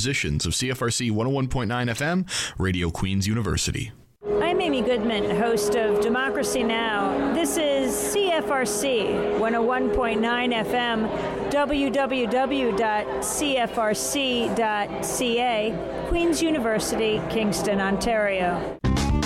musicians of CFRC 101.9 FM, Radio Queens University. I'm Amy Goodman, host of Democracy Now! This is CFRC 101.9 FM, www.cfrc.ca, Queen's University, Kingston, Ontario.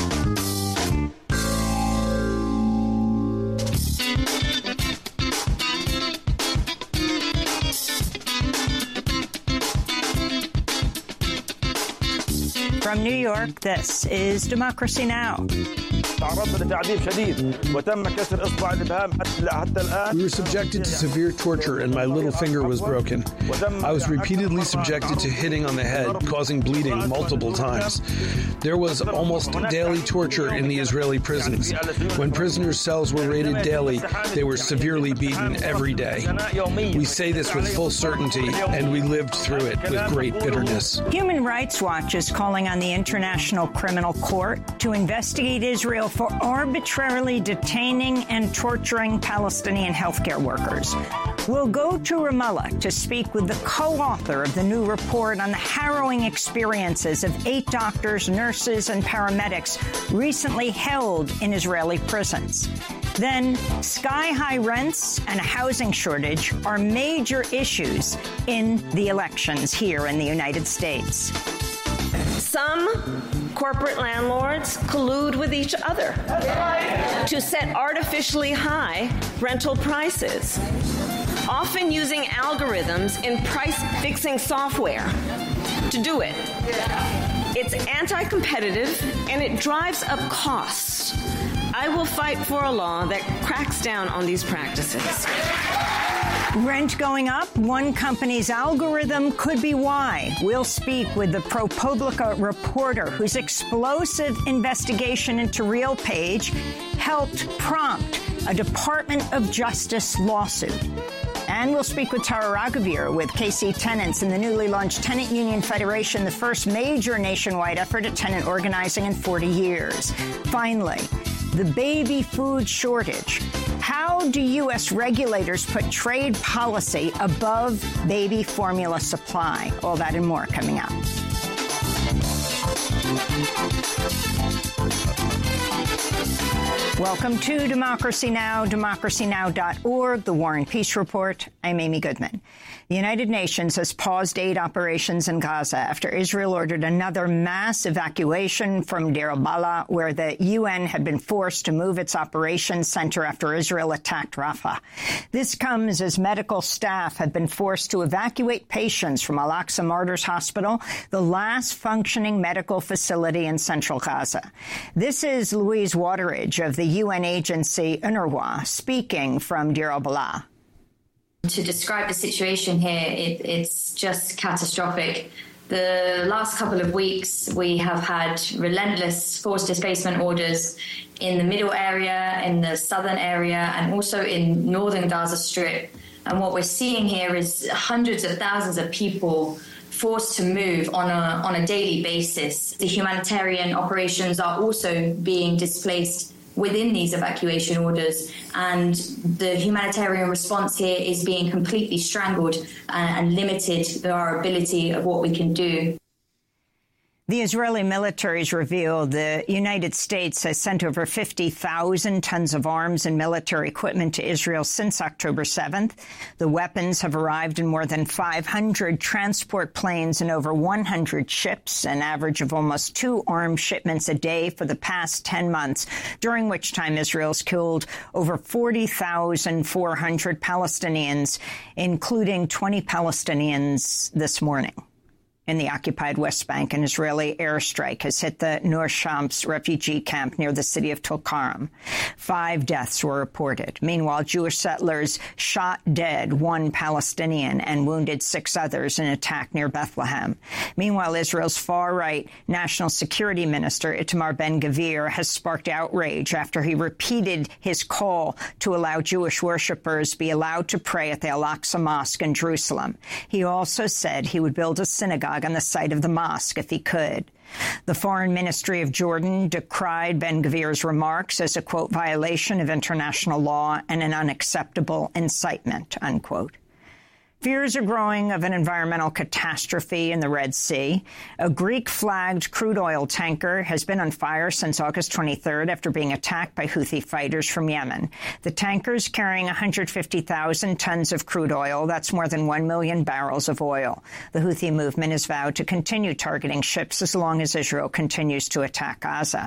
From New York, this is Democracy Now! We were subjected to severe torture and my little finger was broken. I was repeatedly subjected to hitting on the head, causing bleeding multiple times. There was almost daily torture in the Israeli prisons. When prisoners' cells were raided daily, they were severely beaten every day. We say this with full certainty, and we lived through it with great bitterness. Human Rights Watch is calling on the International Criminal Court to investigate Israel for arbitrarily detaining and torturing Palestinian healthcare workers. We'll go to Ramallah to speak with the co-author of the new report on the harrowing experiences of 8 doctors, nurses, and paramedics recently held in Israeli prisons. Then, sky-high rents and a housing shortage are major issues in the elections here in the United States. Some corporate landlords collude with each other to set artificially high rental prices, often using algorithms in price-fixing software to do it. It's anti-competitive and it drives up costs. I will fight for a law that cracks down on these practices. Rent going up? One company's algorithm could be why. We'll speak with the ProPublica reporter whose explosive investigation into RealPage helped prompt a Department of Justice lawsuit. And we'll speak with Tara Raghavir with KC Tenants and the newly launched Tenant Union Federation, the first major nationwide effort at tenant organizing in 40 years. Finally, the baby food shortage. How do U.S. regulators put trade policy above baby formula supply? All that and more coming up. Welcome to Democracy Now!, democracynow.org, The War and Peace Report. I'm Amy Goodman. The United Nations has paused aid operations in Gaza after Israel ordered another mass evacuation from Deir al-Balah, where the UN had been forced to move its operations center after Israel attacked Rafah. This comes as medical staff have been forced to evacuate patients from Al-Aqsa Martyrs Hospital, the last functioning medical facility in central Gaza. This is Louise Wateridge of the UN agency UNRWA speaking from Deir al-Balah. To describe the situation here, it's just catastrophic. The last couple of weeks, we have had relentless forced displacement orders in the middle area, in the southern area, and also in northern Gaza Strip. And what we're seeing here is hundreds of thousands of people forced to move on a daily basis. The humanitarian operations are also being displaced within these evacuation orders, and the humanitarian response here is being completely strangled and limited to our ability of what we can do. The Israeli military has revealed the United States has sent over 50,000 tons of arms and military equipment to Israel since October 7th. The weapons have arrived in more than 500 transport planes and over 100 ships, an average of almost 2 arms shipments a day for the past 10 months, during which time Israel's killed over 40,400 Palestinians, including 20 Palestinians this morning. In the occupied West Bank, an Israeli airstrike has hit the Nur Shams refugee camp near the city of Tulkarm. 5 deaths were reported. Meanwhile, Jewish settlers shot dead 1 Palestinian and wounded 6 others in an attack near Bethlehem. Meanwhile, Israel's far-right National Security Minister Itamar Ben-Gvir has sparked outrage after he repeated his call to allow Jewish worshippers be allowed to pray at the Al-Aqsa Mosque in Jerusalem. He also said he would build a synagogue on the site of the mosque if he could. The Foreign Ministry of Jordan decried Ben-Gvir's remarks as a, quote, violation of international law and an unacceptable incitement, unquote. Fears are growing of an environmental catastrophe in the Red Sea. A Greek-flagged crude oil tanker has been on fire since August 23rd after being attacked by Houthi fighters from Yemen. The tanker's carrying 150,000 tons of crude oil. That's more than 1 million barrels of oil. The Houthi movement has vowed to continue targeting ships as long as Israel continues to attack Gaza.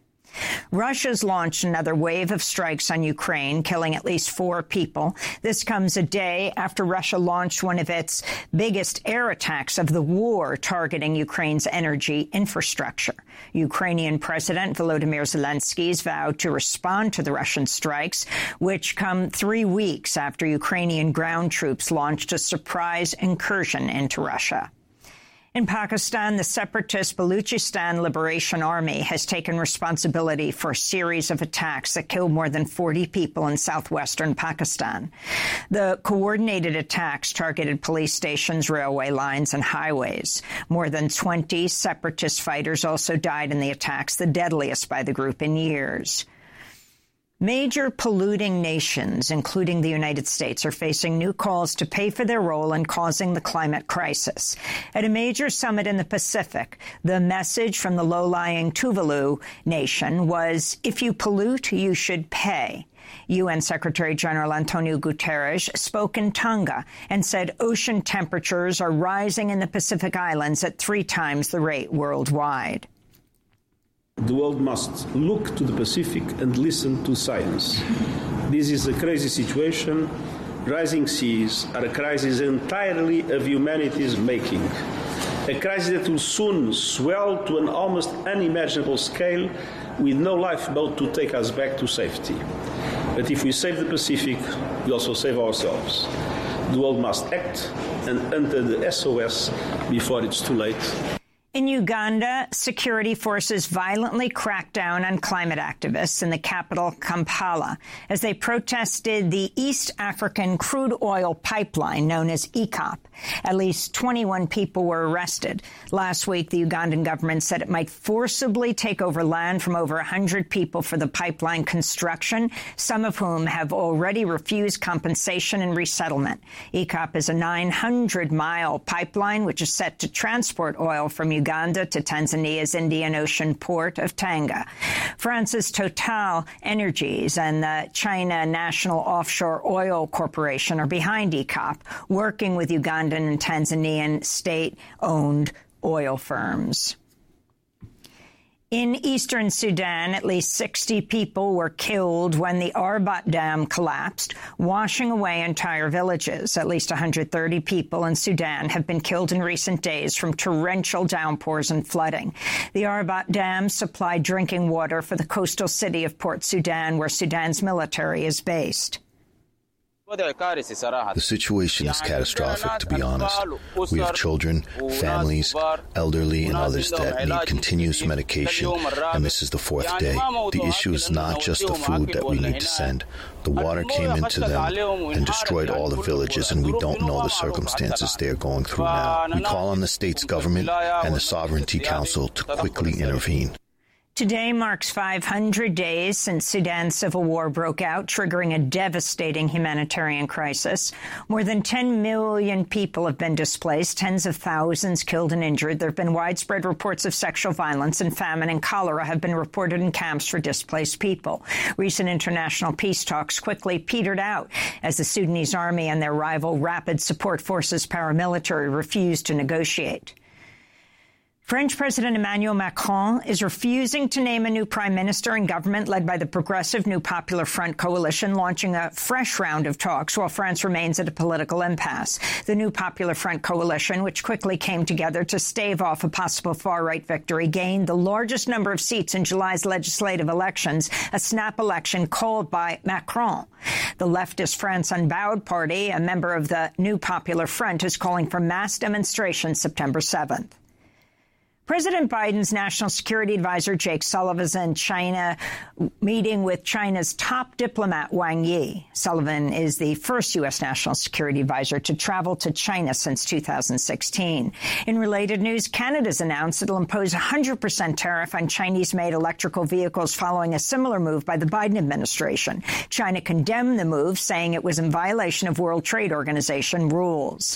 Russia's launched another wave of strikes on Ukraine, killing at least 4 people. This comes a day after Russia launched one of its biggest air attacks of the war, targeting Ukraine's energy infrastructure. Ukrainian President Volodymyr Zelensky's vowed to respond to the Russian strikes, which come 3 weeks after Ukrainian ground troops launched a surprise incursion into Russia. In Pakistan, the separatist Baluchistan Liberation Army has taken responsibility for a series of attacks that killed more than 40 people in southwestern Pakistan. The coordinated attacks targeted police stations, railway lines, and highways. More than 20 separatist fighters also died in the attacks, the deadliest by the group in years. Major polluting nations, including the United States, are facing new calls to pay for their role in causing the climate crisis. At a major summit in the Pacific, the message from the low-lying Tuvalu nation was, if you pollute, you should pay. UN Secretary General Antonio Guterres spoke in Tonga and said ocean temperatures are rising in the Pacific Islands at 3 times the rate worldwide. The world must look to the Pacific and listen to science. This is a crazy situation. Rising seas are a crisis entirely of humanity's making. A crisis that will soon swell to an almost unimaginable scale with no lifeboat to take us back to safety. But if we save the Pacific, we also save ourselves. The world must act and enter the SOS before it's too late. In Uganda, security forces violently cracked down on climate activists in the capital, Kampala, as they protested the East African crude oil pipeline known as EACOP. At least 21 people were arrested. Last week, the Ugandan government said it might forcibly take over land from over 100 people for the pipeline construction, some of whom have already refused compensation and resettlement. EACOP is a 900-mile pipeline which is set to transport oil from Uganda to Tanzania's Indian Ocean port of Tanga. France's Total Energies and the China National Offshore Oil Corporation are behind EACOP, working with Ugandan and Tanzanian state-owned oil firms. In eastern Sudan, at least 60 people were killed when the Arbat Dam collapsed, washing away entire villages. At least 130 people in Sudan have been killed in recent days from torrential downpours and flooding. The Arbat Dam supplied drinking water for the coastal city of Port Sudan, where Sudan's military is based. The situation is catastrophic, to be honest. We have children, families, elderly, and others that need continuous medication, and this is the 4th day. The issue is not just the food that we need to send. The water came into them and destroyed all the villages, and we don't know the circumstances they are going through now. We call on the state's government and the Sovereignty Council to quickly intervene. Today marks 500 days since Sudan's civil war broke out, triggering a devastating humanitarian crisis. More than 10 million people have been displaced, tens of thousands killed and injured. There have been widespread reports of sexual violence, and famine and cholera have been reported in camps for displaced people. Recent international peace talks quickly petered out as the Sudanese army and their rival Rapid Support Forces paramilitary refused to negotiate. French President Emmanuel Macron is refusing to name a new prime minister and government led by the progressive New Popular Front coalition, launching a fresh round of talks while France remains at a political impasse. The New Popular Front coalition, which quickly came together to stave off a possible far-right victory, gained the largest number of seats in July's legislative elections, a snap election called by Macron. The leftist France Unbowed Party, a member of the New Popular Front, is calling for mass demonstrations September 7th. President Biden's national security advisor, Jake Sullivan, is in China, meeting with China's top diplomat, Wang Yi. Sullivan is the first U.S. national security advisor to travel to China since 2016. In related news, Canada's announced it'll impose a 100% tariff on Chinese-made electrical vehicles following a similar move by the Biden administration. China condemned the move, saying it was in violation of World Trade Organization rules.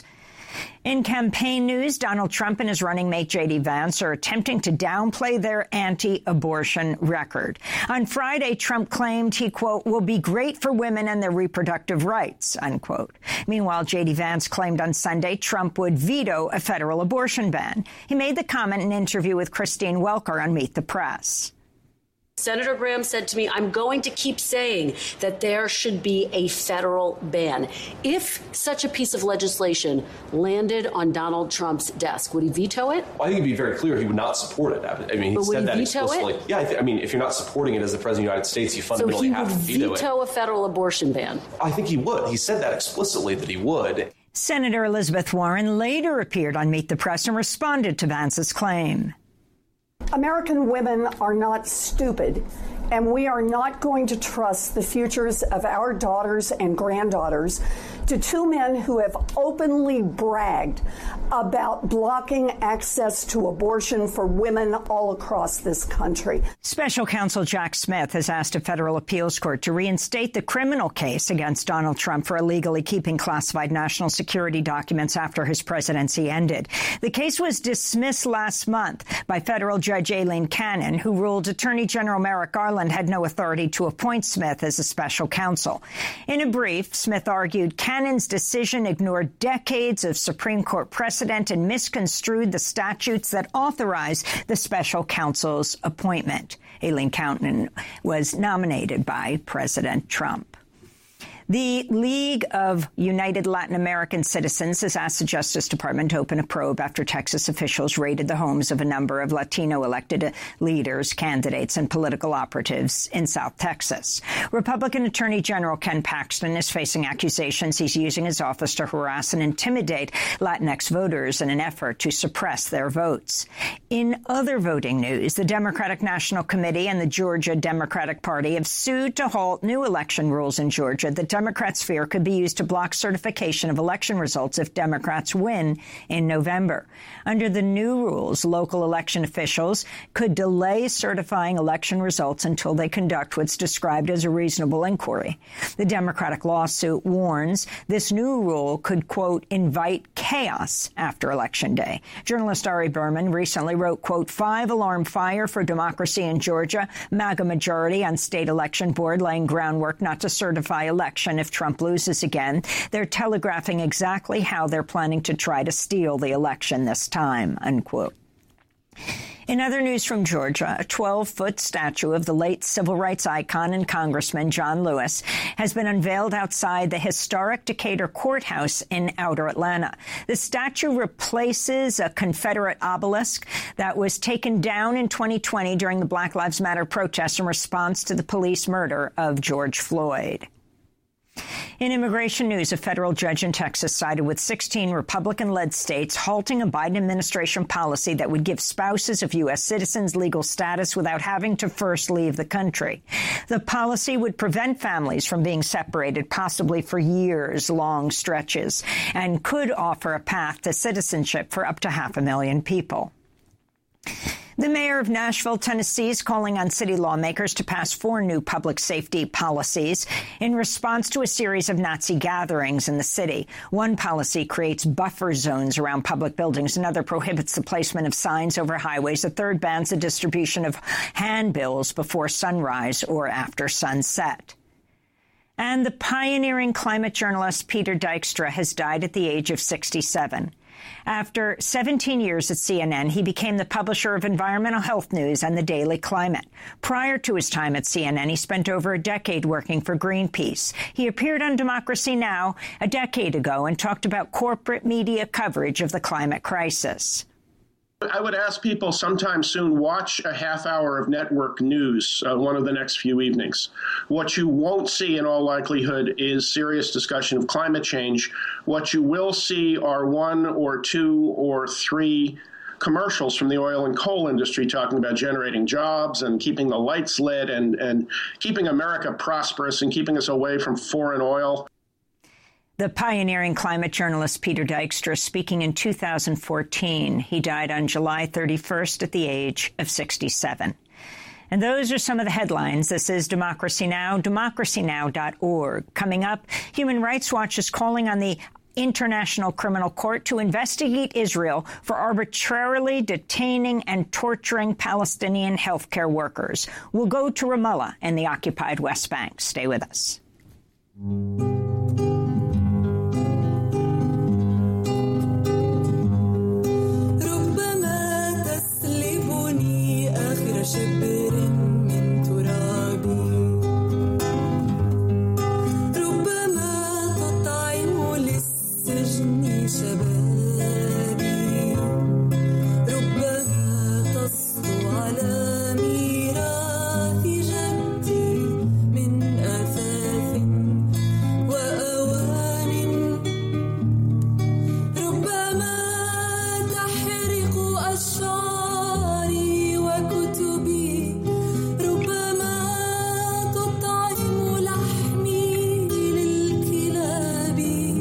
In campaign news, Donald Trump and his running mate J.D. Vance are attempting to downplay their anti-abortion record. On Friday, Trump claimed he, quote, will be great for women and their reproductive rights, unquote. Meanwhile, J.D. Vance claimed on Sunday Trump would veto a federal abortion ban. He made the comment in an interview with Christine Welker on Meet the Press. Senator Graham said to me, I'm going to keep saying that there should be a federal ban. If such a piece of legislation landed on Donald Trump's desk, would he veto it? Well, I think it'd be very clear he would not support it. I mean, he said that explicitly. It? Yeah, I mean, if you're not supporting it as the President of the United States, you fundamentally have to veto it. So he would veto a federal abortion ban? I think he would. He said that explicitly, that he would. Senator Elizabeth Warren later appeared on Meet the Press and responded to Vance's claim. American women are not stupid, and we are not going to trust the futures of our daughters and granddaughters to two men who have openly bragged about blocking access to abortion for women all across this country. Special counsel Jack Smith has asked a federal appeals court to reinstate the criminal case against Donald Trump for illegally keeping classified national security documents after his presidency ended. The case was dismissed last month by federal Judge Aileen Cannon, who ruled Attorney General Merrick Garland had no authority to appoint Smith as a special counsel. In a brief, Smith argued Cannon's decision ignored decades of Supreme Court precedent and misconstrued the statutes that authorize the special counsel's appointment. Aileen Cannon was nominated by President Trump. The League of United Latin American Citizens has asked the Justice Department to open a probe after Texas officials raided the homes of a number of Latino elected leaders, candidates, and political operatives in South Texas. Republican Attorney General Ken Paxton is facing accusations he's using his office to harass and intimidate Latinx voters in an effort to suppress their votes. In other voting news, the Democratic National Committee and the Georgia Democratic Party have sued to halt new election rules in Georgia that Democrats fear could be used to block certification of election results if Democrats win in November. Under the new rules, local election officials could delay certifying election results until they conduct what's described as a reasonable inquiry. The Democratic lawsuit warns this new rule could, quote, invite chaos after Election Day. Journalist Ari Berman recently wrote, quote, 5-alarm fire for democracy in Georgia, MAGA majority on state election board laying groundwork not to certify election if Trump loses again. They're telegraphing exactly how they're planning to try to steal the election this time, unquote. In other news from Georgia, a 12-foot statue of the late civil rights icon and Congressman John Lewis has been unveiled outside the historic Decatur Courthouse in outer Atlanta. The statue replaces a Confederate obelisk that was taken down in 2020 during the Black Lives Matter protests in response to the police murder of George Floyd. In immigration news, a federal judge in Texas sided with 16 Republican-led states, halting a Biden administration policy that would give spouses of U.S. citizens legal status without having to first leave the country. The policy would prevent families from being separated, possibly for years-long stretches, and could offer a path to citizenship for up to 500,000 people. The mayor of Nashville, Tennessee, is calling on city lawmakers to pass 4 new public safety policies in response to a series of Nazi gatherings in the city. One policy creates buffer zones around public buildings. Another prohibits the placement of signs over highways. A third bans the distribution of handbills before sunrise or after sunset. And the pioneering climate journalist Peter Dykstra has died at the age of 67. After 17 years at CNN, he became the publisher of environmental health news and the Daily Climate. Prior to his time at CNN, he spent over a decade working for Greenpeace. He appeared on Democracy Now! A decade ago and talked about corporate media coverage of the climate crisis. I would ask people sometime soon, watch a half hour of network news one of the next few evenings. What you won't see in all likelihood is serious discussion of climate change. What you will see are 1 or 2 or 3 commercials from the oil and coal industry talking about generating jobs and keeping the lights lit and keeping America prosperous and keeping us away from foreign oil. The pioneering climate journalist Peter Dykstra speaking in 2014. He died on July 31st at the age of 67. And those are some of the headlines. This is Democracy Now!, democracynow.org. Coming up, Human Rights Watch is calling on the International Criminal Court to investigate Israel for arbitrarily detaining and torturing Palestinian healthcare workers. We'll go to Ramallah in the occupied West Bank. Stay with us. شبر من ترابي ربما تطعم للسجن شبابي ربما تصدو على ميراث جدي من أثاث وأوان ربما تحرق أشعاري وكتبي ربما تطعم لحمي للكلاب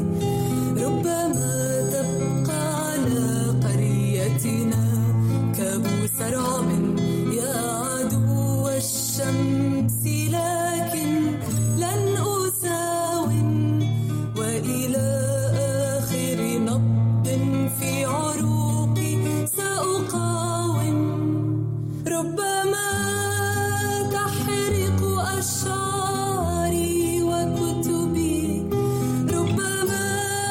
ربما تبقى على قريتنا كابوس رعب يا عدو الشمس لكن لن أساوم وإلى آخر نبض في عروقي سأقاوم ربما تحرق أشعاري وكتبي ربما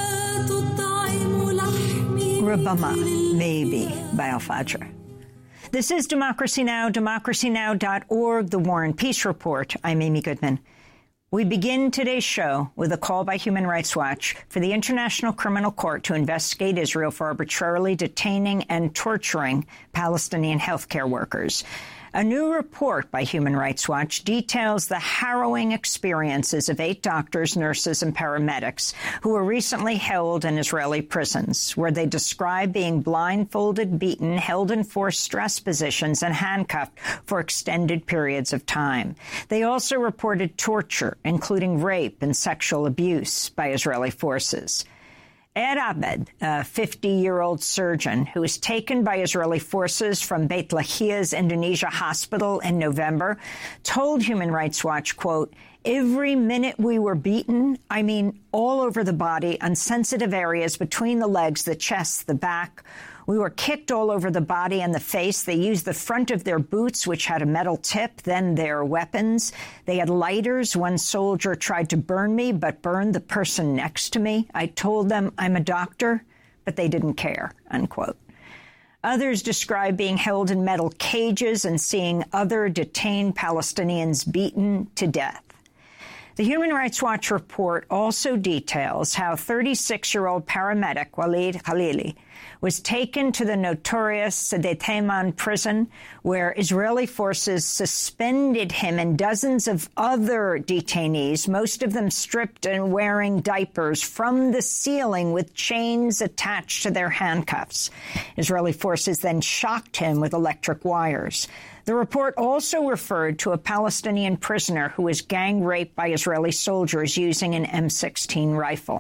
تطعم لحمي Rabama, maybe, by Al-Fajr. This is Democracy Now!, democracynow.org, The War and Peace Report. I'm Amy Goodman. We begin today's show with a call by Human Rights Watch for the International Criminal Court to investigate Israel for arbitrarily detaining and torturing Palestinian healthcare workers. A new report by Human Rights Watch details the harrowing experiences of 8 doctors, nurses, and paramedics who were recently held in Israeli prisons, where they describe being blindfolded, beaten, held in forced stress positions, and handcuffed for extended periods of time. They also reported torture, including rape and sexual abuse by Israeli forces. Ed Abed, a 50-year-old surgeon who was taken by Israeli forces from Beit Lahia's Indonesia hospital in November, told Human Rights Watch, quote, "Every minute we were beaten, I mean all over the body, on sensitive areas between the legs, the chest, the back. We were kicked all over the body and the face. They used the front of their boots, which had a metal tip, then their weapons. They had lighters. One soldier tried to burn me, but burned the person next to me. I told them I'm a doctor, but they didn't care," unquote. Others describe being held in metal cages and seeing other detained Palestinians beaten to death. The Human Rights Watch report also details how 36-year-old paramedic Walid Khalili was taken to the notorious Sde Taiman prison, where Israeli forces suspended him and dozens of other detainees, most of them stripped and wearing diapers, from the ceiling with chains attached to their handcuffs. Israeli forces then shocked him with electric wires. The report also referred to a Palestinian prisoner who was gang raped by Israeli soldiers using an M16 rifle.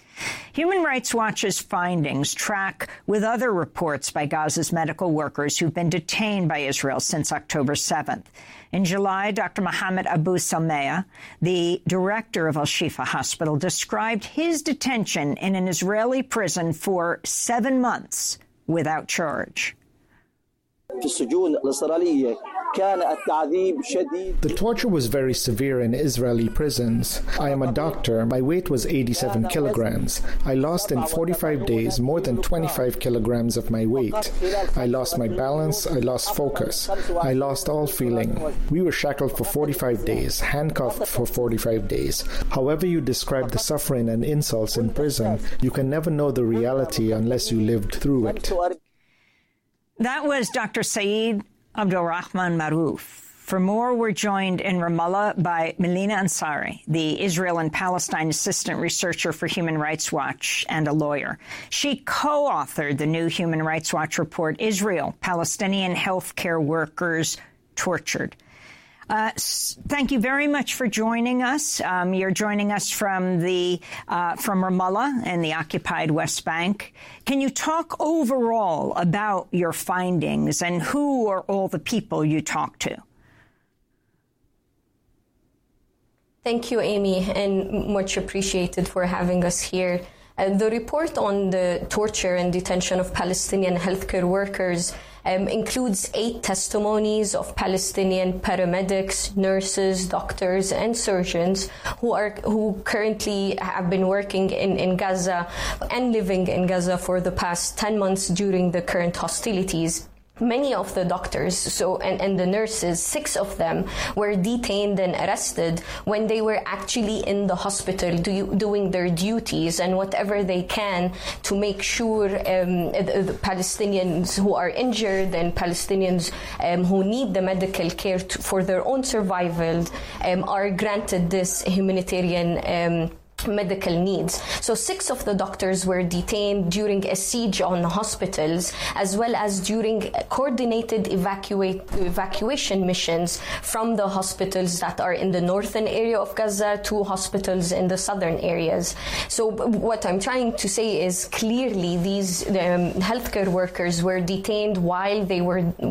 Human Rights Watch's findings track with other reports by Gaza's medical workers who've been detained by Israel since October 7th. In July, Dr. Mohammed Abu Salmea, the director of Al-Shifa Hospital, described his detention in an Israeli prison for 7 months without charge. The torture was very severe in Israeli prisons. I am a doctor. My weight was 87 kilograms. I lost in 45 days more than 25 kilograms of my weight. I lost my balance. I lost focus. I lost all feeling. We were shackled for 45 days, handcuffed for 45 days. However you describe the suffering and insults in prison, you can never know the reality unless you lived through it. That was Dr. Saeed Abdulrahman Maruf, For more, we're joined in Ramallah by Melina Ansari, the Israel and Palestine Assistant Researcher for Human Rights Watch and a lawyer. She co-authored the new Human Rights Watch report, Israel, Palestinian Healthcare Workers Tortured. Thank you very much for joining us. You're joining us from Ramallah in the occupied West Bank. Can you talk overall about your findings and who are all the people you talked to? Thank you, Amy, and much appreciated for having us here. The report on the torture and detention of Palestinian healthcare workers includes 8 testimonies of Palestinian paramedics, nurses, doctors, and surgeons who currently have been working in Gaza and living in Gaza for the past 10 months during the current hostilities. Many of the doctors and the nurses, 6 of them, were detained and arrested when they were actually in the hospital doing their duties and whatever they can to make sure the Palestinians who are injured and Palestinians who need the medical care for their own survival are granted this humanitarian medical needs. So 6 of the doctors were detained during a siege on hospitals, as well as during coordinated evacuation missions from the hospitals that are in the northern area of Gaza to hospitals in the southern areas. So what I'm trying to say is clearly these healthcare workers were detained while they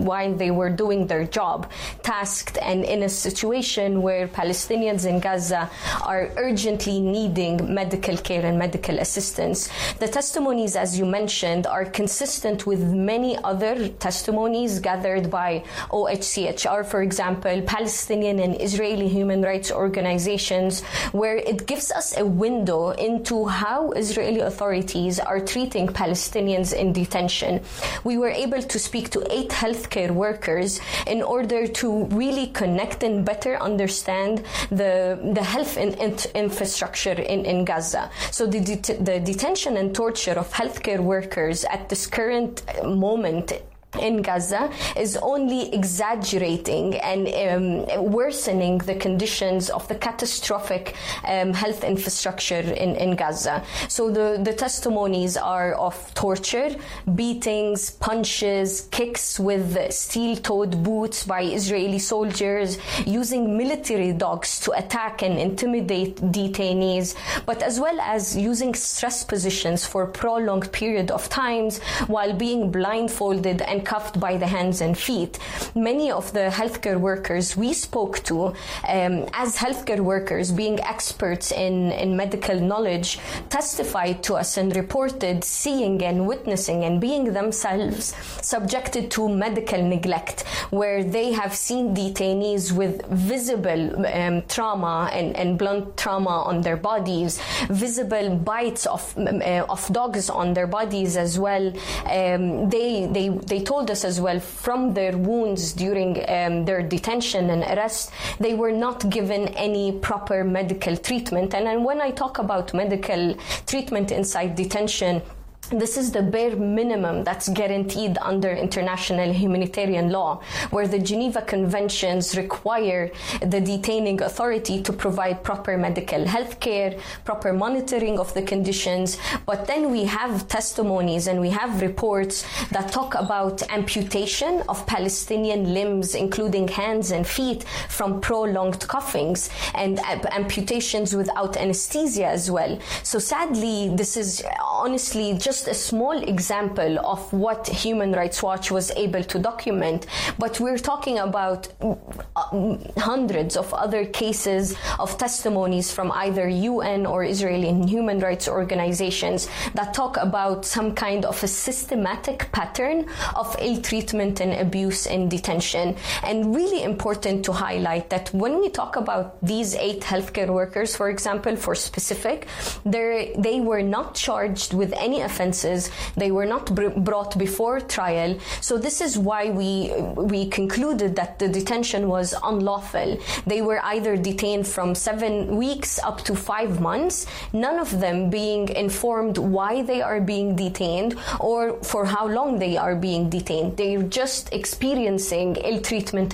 were doing their job, tasked and in a situation where Palestinians in Gaza are urgently needing medical care and medical assistance. The testimonies, as you mentioned, are consistent with many other testimonies gathered by OHCHR, for example, Palestinian and Israeli human rights organizations, where it gives us a window into how Israeli authorities are treating Palestinians in detention. We were able to speak to 8 healthcare workers in order to really connect and better understand the health infrastructure in Gaza. So the detention and torture of healthcare workers at this current moment in Gaza is only exaggerating and worsening the conditions of the catastrophic health infrastructure in Gaza. So the testimonies are of torture, beatings, punches, kicks with steel-toed boots by Israeli soldiers, using military dogs to attack and intimidate detainees, but as well as using stress positions for a prolonged period of times while being blindfolded and cuffed by the hands and feet. Many of the healthcare workers we spoke to, as healthcare workers being experts in medical knowledge, testified to us and reported seeing and witnessing and being themselves subjected to medical neglect, where they have seen detainees with visible trauma and blunt trauma on their bodies, visible bites of dogs on their bodies as well. They told us as well from their wounds during their detention and arrest, they were not given any proper medical treatment. And when I talk about medical treatment inside detention, this is the bare minimum that's guaranteed under international humanitarian law, where the Geneva Conventions require the detaining authority to provide proper medical health care, proper monitoring of the conditions. But then we have testimonies and we have reports that talk about amputation of Palestinian limbs, including hands and feet, from prolonged cuffings, and amputations without anesthesia as well. So sadly, this is honestly just a small example of what Human Rights Watch was able to document, but we're talking about hundreds of other cases of testimonies from either UN or Israeli human rights organizations that talk about some kind of a systematic pattern of ill treatment and abuse in detention. And really important to highlight that when we talk about these 8 healthcare workers, for example, for specific, they were not charged with any offenses. They were not brought before trial. So this is why we concluded that the detention was unlawful. They were either detained from 7 weeks up to 5 months, none of them being informed why they are being detained or for how long they are being detained. They're just experiencing ill treatment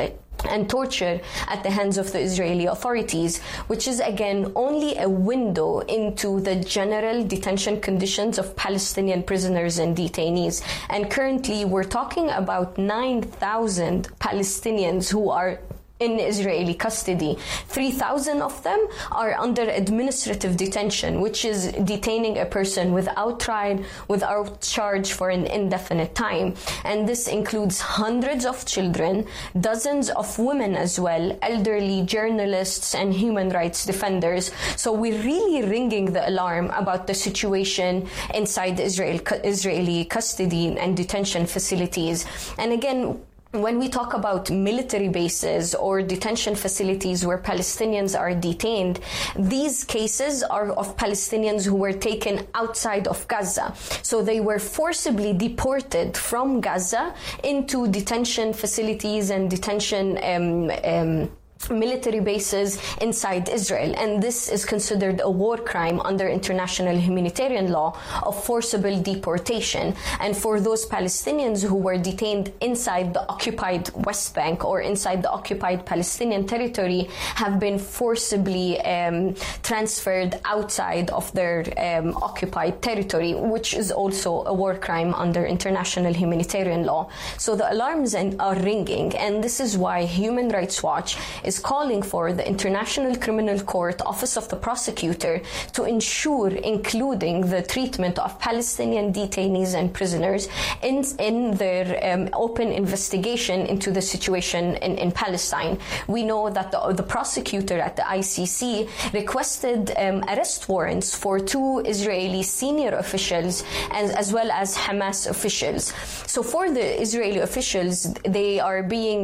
and torture at the hands of the Israeli authorities, which is again only a window into the general detention conditions of Palestinian prisoners and detainees. And currently we're talking about 9,000 Palestinians who are in Israeli custody. 3,000 of them are under administrative detention, which is detaining a person without trial, without charge for an indefinite time. And this includes hundreds of children, dozens of women as well, elderly journalists and human rights defenders. So we're really ringing the alarm about the situation inside Israeli custody and detention facilities. And again, when we talk about military bases or detention facilities where Palestinians are detained, these cases are of Palestinians who were taken outside of Gaza. So they were forcibly deported from Gaza into detention facilities and detention military bases inside Israel, and this is considered a war crime under international humanitarian law of forcible deportation. And for those Palestinians who were detained inside the occupied West Bank or inside the occupied Palestinian territory have been forcibly transferred outside of their occupied territory, which is also a war crime under international humanitarian law. So the alarms are ringing, and this is why Human Rights Watch is calling for the International Criminal Court Office of the Prosecutor to ensure including the treatment of Palestinian detainees and prisoners in their open investigation into the situation in Palestine. We know that the prosecutor at the ICC requested arrest warrants for 2 Israeli senior officials as well as Hamas officials. So for the Israeli officials, they are being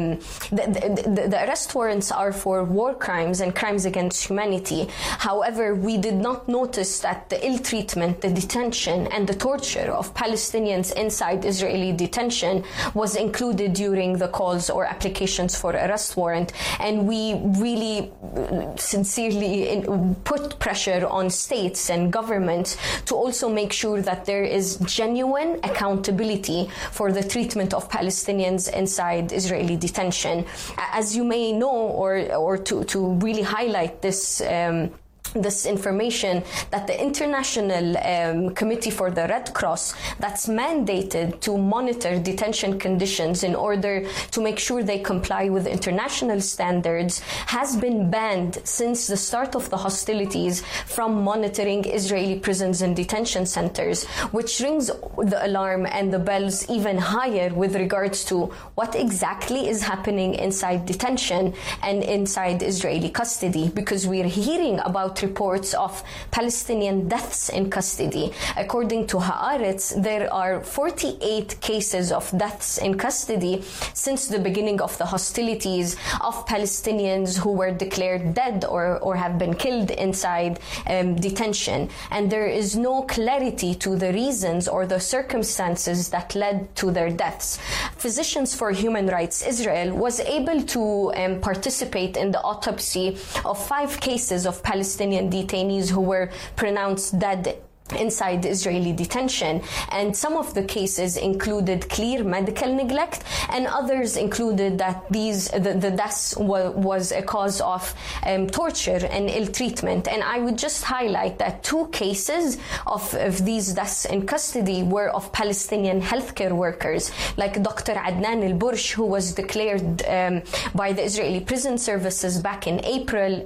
the arrest warrants are for war crimes and crimes against humanity. However, we did not notice that the ill treatment, the detention, and the torture of Palestinians inside Israeli detention was included during the calls or applications for arrest warrant. And we really sincerely put pressure on states and governments to also make sure that there is genuine accountability for the treatment of Palestinians inside Israeli detention. As you may know, or to really highlight this information, that the International Committee for the Red Cross that's mandated to monitor detention conditions in order to make sure they comply with international standards has been banned since the start of the hostilities from monitoring Israeli prisons and detention centers, which rings the alarm and the bells even higher with regards to what exactly is happening inside detention and inside Israeli custody, because we're hearing about reports of Palestinian deaths in custody. According to Haaretz, there are 48 cases of deaths in custody since the beginning of the hostilities of Palestinians who were declared dead or have been killed inside detention. And there is no clarity to the reasons or the circumstances that led to their deaths. Physicians for Human Rights Israel was able to participate in the autopsy of 5 cases of Palestinian detainees who were pronounced dead inside Israeli detention, and some of the cases included clear medical neglect, and others included that the deaths was a cause of torture and ill treatment. And I would just highlight that 2 cases of these deaths in custody were of Palestinian healthcare workers, like Dr. Adnan al-Bursh, who was declared by the Israeli prison services back in April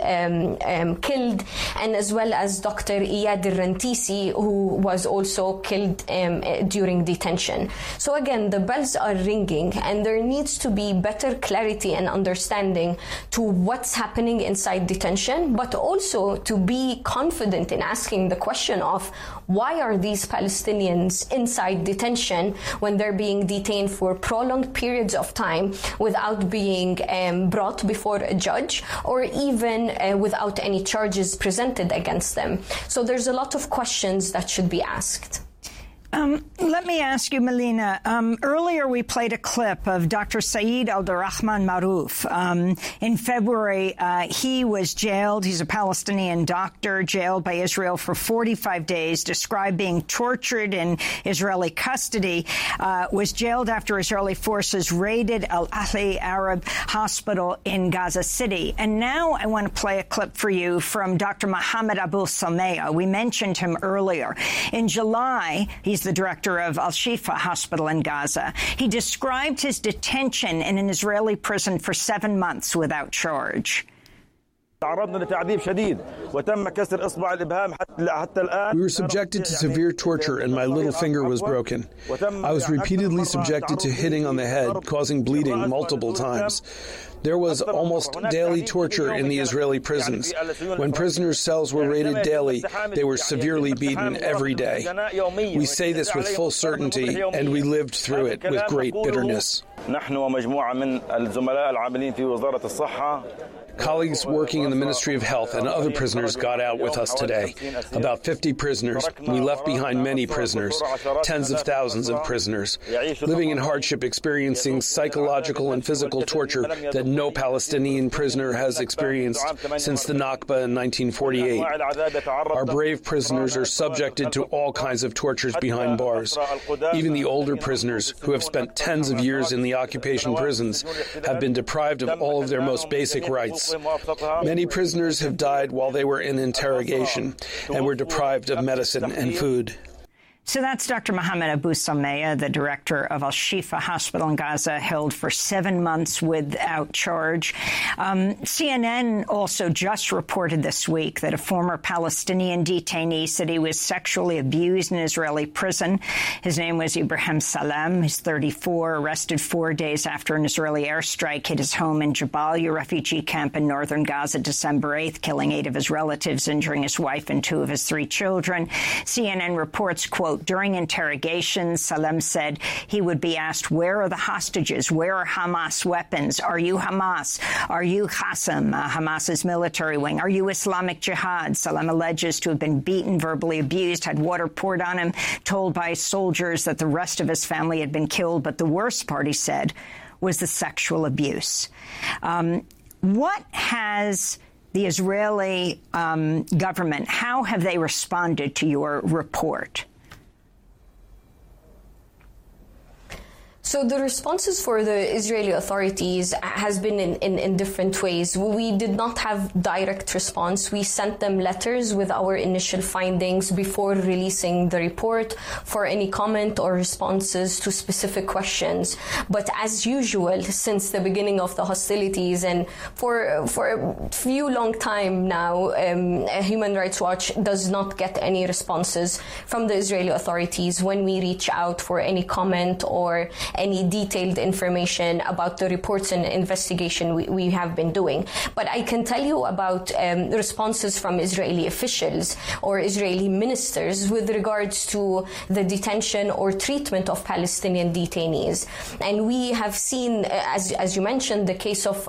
killed, and as well as Dr. Iyad al-Rantisi, who was also killed during detention. So again, the bells are ringing, and there needs to be better clarity and understanding to what's happening inside detention, but also to be confident in asking the question of why are these Palestinians inside detention when they're being detained for prolonged periods of time without being brought before a judge or even without any charges presented against them. So there's a lot of questions that should be asked. Let me ask you, Melina, earlier we played a clip of Dr. Saeed Abdurrahman Maruf. In February, he was jailed. He's a Palestinian doctor, jailed by Israel for 45 days, described being tortured in Israeli custody, was jailed after Israeli forces raided Al Ahli Arab Hospital in Gaza City. And now I want to play a clip for you from Dr. Mohammed Abu Salmeya. We mentioned him earlier. In July, he's the director of Al-Shifa Hospital in Gaza. He described his detention in an Israeli prison for 7 months without charge. We were subjected to severe torture and my little finger was broken. I was repeatedly subjected to hitting on the head, causing bleeding multiple times. There was almost daily torture in the Israeli prisons. When prisoners' cells were raided daily, they were severely beaten every day. We say this with full certainty, and we lived through it with great bitterness. Colleagues working in the Ministry of Health and other prisoners got out with us today. About 50 prisoners. We left behind many prisoners, tens of thousands of prisoners, living in hardship, experiencing psychological and physical torture that no Palestinian prisoner has experienced since the Nakba in 1948. Our brave prisoners are subjected to all kinds of tortures behind bars. Even the older prisoners, who have spent tens of years in the occupation prisons, have been deprived of all of their most basic rights. Many prisoners have died while they were in interrogation and were deprived of medicine and food. So that's Dr. Mohammed Abu Salmeya, the director of Al-Shifa Hospital in Gaza, held for 7 months without charge. CNN also just reported this week that a former Palestinian detainee said he was sexually abused in an Israeli prison. His name was Ibrahim Salem. He's 34, arrested 4 days after an Israeli airstrike hit his home in Jabalia refugee camp in northern Gaza December 8th, killing 8 of his relatives, injuring his wife and 2 of his 3 children. CNN reports, quote, during interrogations, Salem said he would be asked, where are the hostages? Where are Hamas weapons? Are you Hamas? Are you Qassam, Hamas's military wing? Are you Islamic Jihad? Salem alleges to have been beaten, verbally abused, had water poured on him, told by soldiers that the rest of his family had been killed. But the worst part, he said, was the sexual abuse. What has the Israeli government, how have they responded to your report? So the responses for the Israeli authorities has been in different ways. We did not have direct response. We sent them letters with our initial findings before releasing the report for any comment or responses to specific questions. But as usual, since the beginning of the hostilities and for a few long time now, Human Rights Watch does not get any responses from the Israeli authorities when we reach out for any comment or any detailed information about the reports and investigation we have been doing. But I can tell you about responses from Israeli officials or Israeli ministers with regards to the detention or treatment of Palestinian detainees. And we have seen, as you mentioned, the case of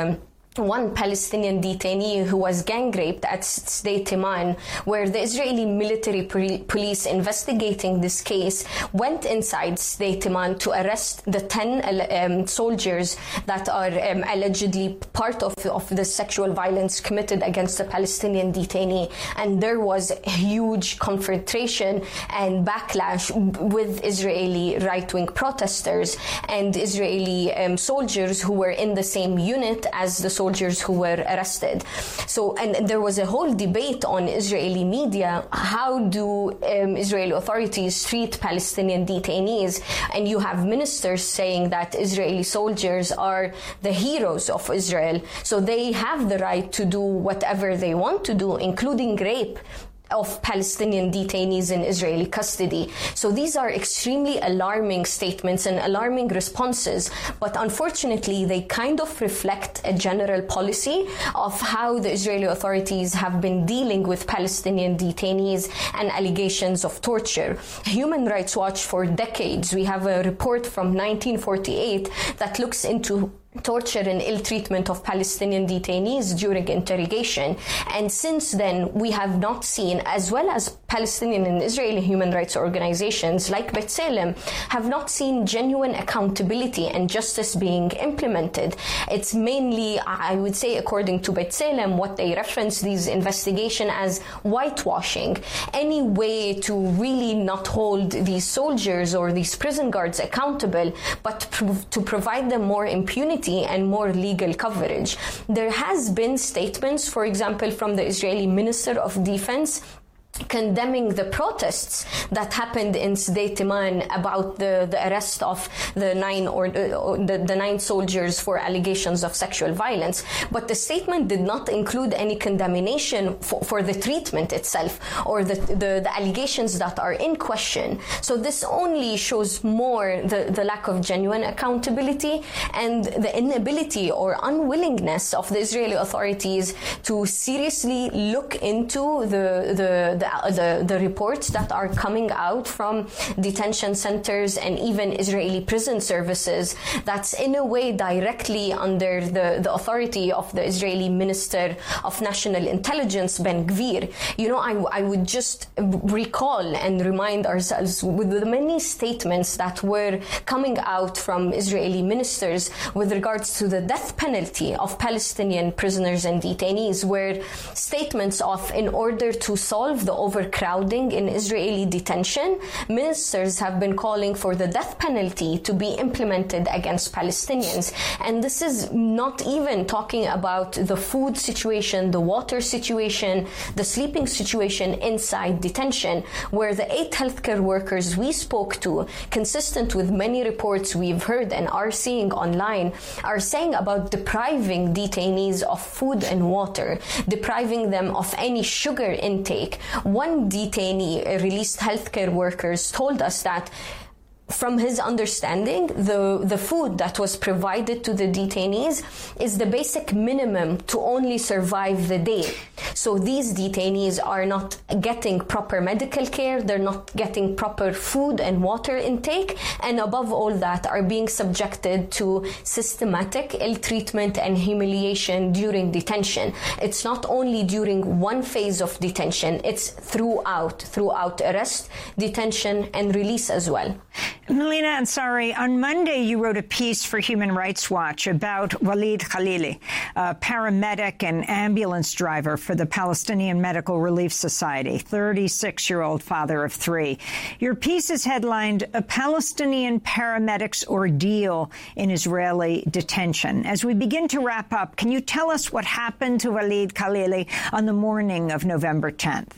one Palestinian detainee who was gang raped at Sde Timan, where the Israeli military police investigating this case went inside Sde Timan to arrest the 10 soldiers that are allegedly part of the sexual violence committed against a Palestinian detainee. And there was huge confrontation and backlash with Israeli right-wing protesters and Israeli soldiers who were in the same unit as the soldiers who were arrested. So, and there was a whole debate on Israeli media. How do Israeli authorities treat Palestinian detainees? And you have ministers saying that Israeli soldiers are the heroes of Israel. So they have the right to do whatever they want to do, including rape of Palestinian detainees in Israeli custody. So these are extremely alarming statements and alarming responses, but unfortunately they kind of reflect a general policy of how the Israeli authorities have been dealing with Palestinian detainees and allegations of torture. Human Rights Watch, for decades, we have a report from 1948 that looks into torture and ill treatment of Palestinian detainees during interrogation. And since then, we have not seen, as well as Palestinian and Israeli human rights organizations like B'Tselem have not seen genuine accountability and justice being implemented. It's mainly, I would say, according to B'Tselem, what they reference these investigations as whitewashing. Any way to really not hold these soldiers or these prison guards accountable, but to provide them more impunity and more legal coverage. There has been statements, for example, from the Israeli Minister of Defense condemning the protests that happened in Sdei Timan about the arrest of the nine soldiers for allegations of sexual violence. But the statement did not include any condemnation for the treatment itself or the allegations that are in question. So this only shows more the lack of genuine accountability and the inability or unwillingness of the Israeli authorities to seriously look into the reports that are coming out from detention centers and even Israeli prison services that's in a way directly under the authority of the Israeli Minister of National Intelligence, Ben Gvir. You know, I would just recall and remind ourselves with the many statements that were coming out from Israeli ministers with regards to the death penalty of Palestinian prisoners and detainees, where statements of, in order to solve the overcrowding in Israeli detention, ministers have been calling for the death penalty to be implemented against Palestinians. And this is not even talking about the food situation, the water situation, the sleeping situation inside detention, where the 8 healthcare workers we spoke to, consistent with many reports we've heard and are seeing online, are saying about depriving detainees of food and water, depriving them of any sugar intake. One detainee, released healthcare workers, told us that from his understanding, the food that was provided to the detainees is the basic minimum to only survive the day. So these detainees are not getting proper medical care, they're not getting proper food and water intake, and above all that are being subjected to systematic ill treatment and humiliation during detention. It's not only during one phase of detention, it's throughout arrest, detention, and release as well. Melina Ansari, on Monday you wrote a piece for Human Rights Watch about Walid Khalili, a paramedic and ambulance driver for the Palestinian Medical Relief Society, 36-year-old father of 3. Your piece is headlined, "A Palestinian Paramedic's Ordeal in Israeli Detention." As we begin to wrap up, can you tell us what happened to Walid Khalili on the morning of November 10th?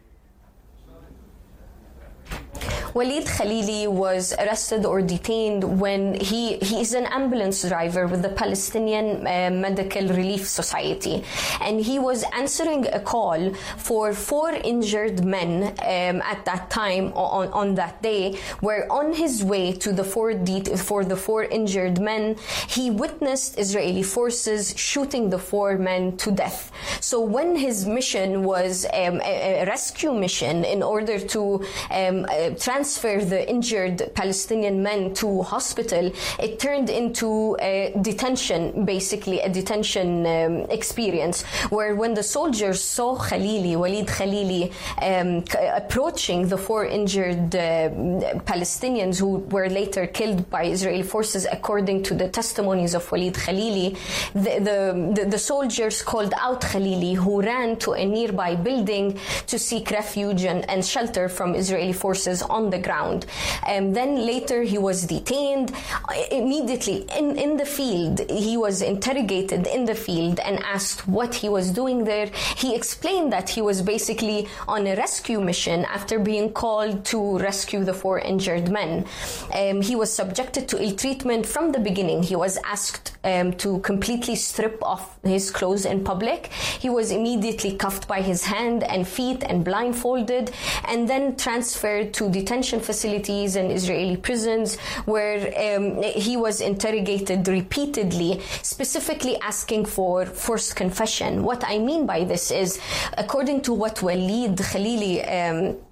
Walid Khalili was arrested or detained when he is an ambulance driver with the Palestinian Medical Relief Society, and he was answering a call for 4 injured men at that time on that day, where on his way to the 4 injured men, he witnessed Israeli forces shooting the 4 men to death. So when his mission was a rescue mission in order to transfer the injured Palestinian men to hospital, it turned into a detention, basically a detention experience, where when the soldiers saw Walid Khalili approaching the 4 injured Palestinians who were later killed by Israeli forces, according to the testimonies of Walid Khalili, the soldiers called out Khalili, who ran to a nearby building to seek refuge and shelter from Israeli forces on the ground. Then later he was detained immediately in the field. He was interrogated in the field and asked what he was doing there. He explained that he was basically on a rescue mission after being called to rescue the 4 injured men. He was subjected to ill treatment from the beginning. He was asked to completely strip off his clothes in public. He was immediately cuffed by his hand and feet and blindfolded, and then transferred to detention facilities and Israeli prisons, where he was interrogated repeatedly, specifically asking for forced confession. What I mean by this is, according to what Walid Khalili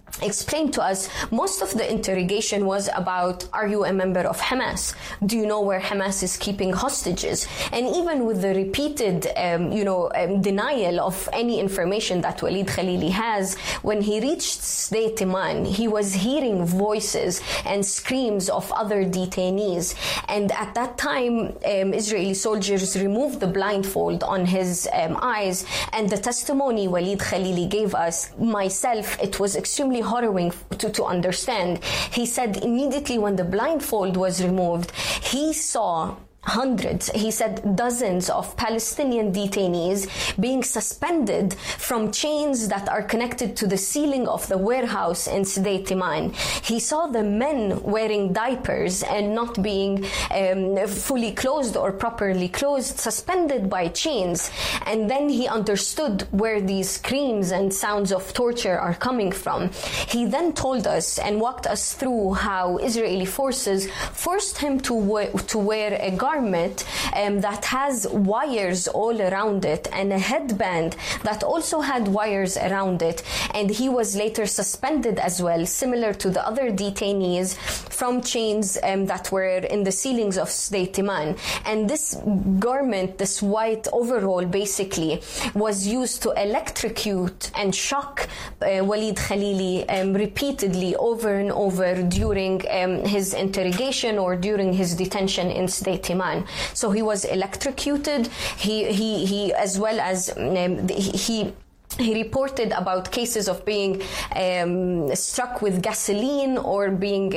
explained to us most of the interrogation was about, are you a member of Hamas? Do you know where Hamas is keeping hostages? And even with the repeated denial of any information that Walid Khalili has, when he reached Sdei Timan, he was hearing voices and screams of other detainees. And at that time, Israeli soldiers removed the blindfold on his eyes, and the testimony Walid Khalili gave us, myself, it was extremely harrowing to understand. He said immediately when the blindfold was removed, he saw hundreds, he said dozens of Palestinian detainees being suspended from chains that are connected to the ceiling of the warehouse in Sdei Timan. He saw the men wearing diapers and not being fully clothed or properly clothed, suspended by chains. And then he understood where these screams and sounds of torture are coming from. He then told us and walked us through how Israeli forces forced him to wear a garment that has wires all around it and a headband that also had wires around it. And he was later suspended as well, similar to the other detainees, from chains that were in the ceilings of Sdei Timan. And this garment, this white overall, basically was used to electrocute and shock Walid Khalili repeatedly over and over during his interrogation or during his detention in Sdei Timan. So he was electrocuted. He as well as he reported about cases of being struck with gasoline or being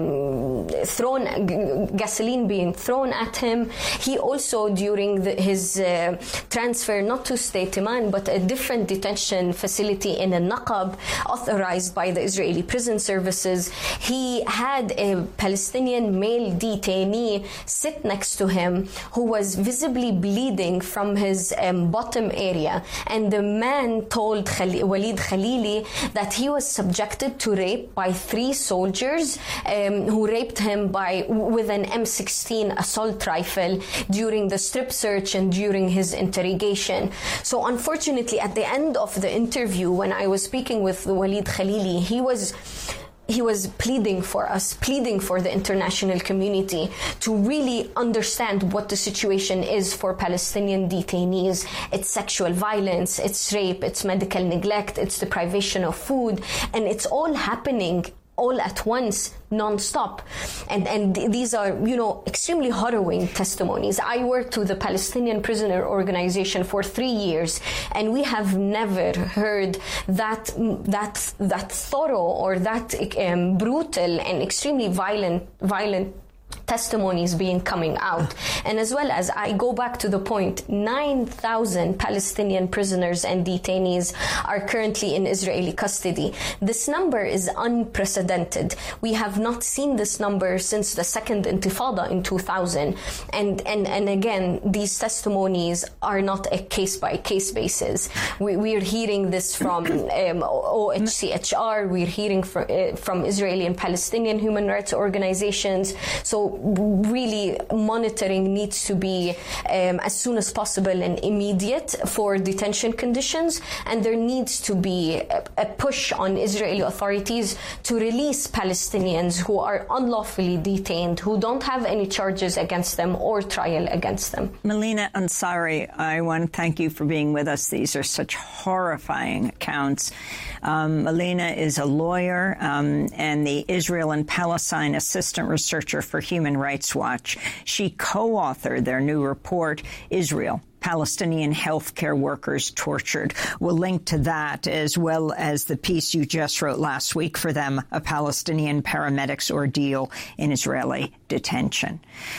gasoline being thrown at him. He also, during his transfer not to Sdei Timan but a different detention facility in Naqab authorized by the Israeli prison services, he had a Palestinian male detainee sit next to him who was visibly bleeding from his bottom area, and the man told Walid Khalili that he was subjected to rape by 3 soldiers who raped him with an M16 assault rifle during the strip search and during his interrogation. So unfortunately, at the end of the interview, when I was speaking with Walid Khalili, he was pleading for us, pleading for the international community to really understand what the situation is for Palestinian detainees. It's sexual violence, it's rape, it's medical neglect, it's deprivation of food, and it's all happening all at once, non-stop. And these are, extremely harrowing testimonies. I worked with the Palestinian Prisoner Organization for 3 years, and we have never heard that thorough or that brutal and extremely violent testimonies coming out. And as well as, I go back to the point, 9,000 Palestinian prisoners and detainees are currently in Israeli custody. This number is unprecedented. We have not seen this number since the second Intifada in 2000. And again, these testimonies are not a case-by-case basis. We're hearing this from OHCHR, we're hearing from Israeli and Palestinian human rights organizations. So really, monitoring needs to be as soon as possible and immediate for detention conditions, and there needs to be a push on Israeli authorities to release Palestinians who are unlawfully detained, who don't have any charges against them or trial against them. Melina Ansari, I want to thank you for being with us. These are such horrifying accounts. Melina is a lawyer and the Israel and Palestine assistant researcher for Human Rights Watch. She co-authored their new report, Israel, Palestinian healthcare workers tortured. We'll link to that, as well as the piece you just wrote last week for them, a Palestinian paramedic's ordeal in Israeli detention.